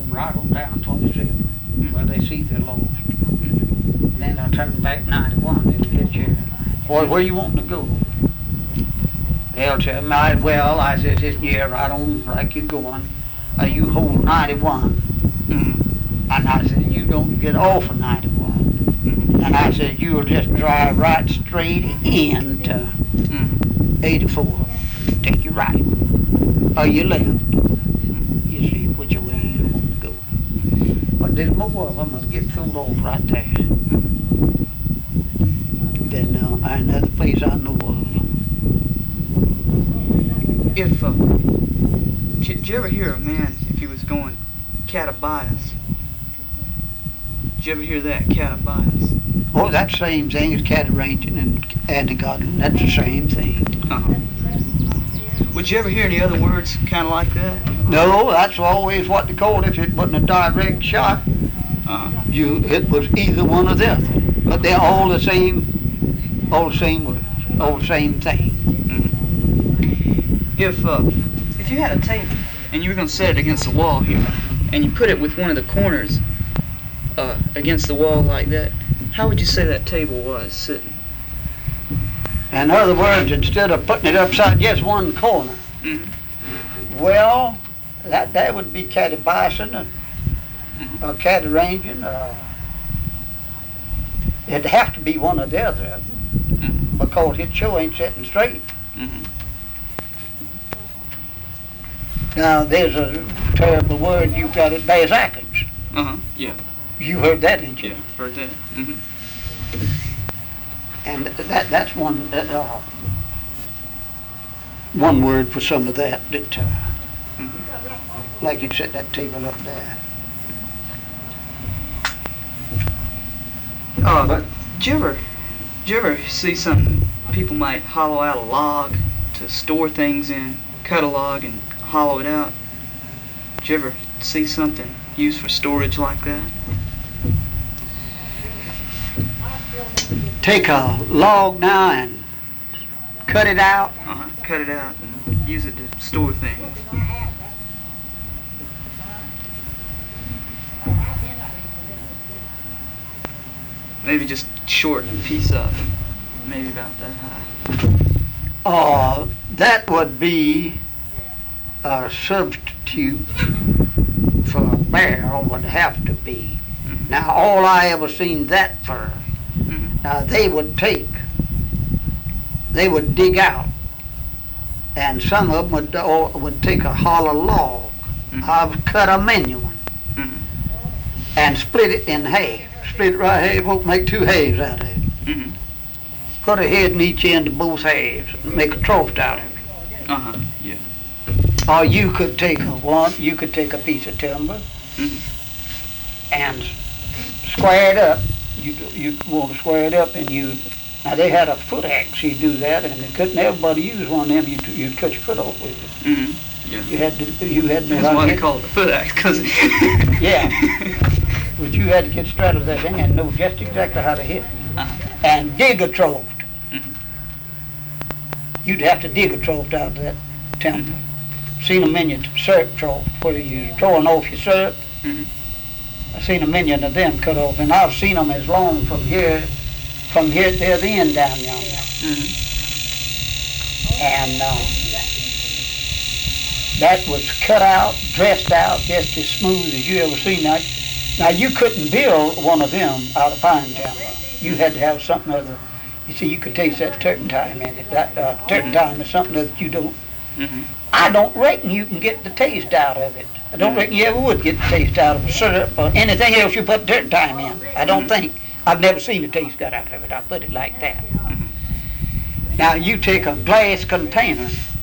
right on down 27. Well, they see they're lost. Then they'll turn back 91 and get you. Boy, where you wanting to go? They'll say, might well. I says, yeah, right on like you're going. You hold 91. And I said, you don't get off of 91. And I said, you'll just drive right straight into 84. Take your right or your left. You see which way you want to go. But there's more of them that get thrown off right there than another place I know of. If did you ever hear a man if he was going catabias? Did you ever hear that, catabias? Oh, that's the same thing as cat arranging and antigodling. That's the same thing. Would you ever hear any other words kind of like that? No, that's always what they called it. If it wasn't a direct shot, it was either one or the other. But they're all the same words, all the same thing. If you had a table and you were going to set it against the wall here, and you put it with one of the corners against the wall like that, how would you say that table was sitting? In other words, instead of putting it upside just one corner, well, that would be catibicing or cat arranging. It'd have to be one or the other of them because it sure ain't sitting straight. Now, there's a terrible word you've got it, Bazackins. Yeah. You heard that, didn't you? Yeah, heard that. And that's one word for some of that. Like you set that table up there. But did you ever see something? People might hollow out a log to store things in, cut a log and hollow it out. Did you ever see something used for storage like that? Take a log now and cut it out. Cut it out and use it to store things. Maybe just short piece of it, maybe about that high. That would be a substitute for a barrel would have to be. Now, all I ever seen that for, now they would dig out, and some of them would take a hollow log. I've cut a menu one and split it in half. Split it right half, won't make two halves out of it. Put a head in each end of both halves and make a trough out of it. Yeah. Or you could take a piece of timber and square it up. You want to square it up, and now they had a foot axe. You do that, and everybody use one of them. You'd cut your foot off with it. Yeah. You had to. That's why they call it the foot axe, cause yeah. But you had to get straight of that thing and know just exactly how to hit it. And dig a trough. You'd have to dig a trough out of that timber. Seen a minion syrup trough where you're throwing off your syrup. I've seen a million of them cut off, and I've seen them as long from here to the end down yonder. And that was cut out, dressed out, just as smooth as you ever seen that. Now, you couldn't build one of them out of pine timber. You had to have something other. You see, you could taste that turpentine in it. That turpentine is something that you don't. I don't reckon you can get the taste out of it. I don't reckon you ever would get the taste out of syrup or anything else you put turpentine in. I don't think. I've never seen the taste got out of it. I put it like that. Now, you take a glass container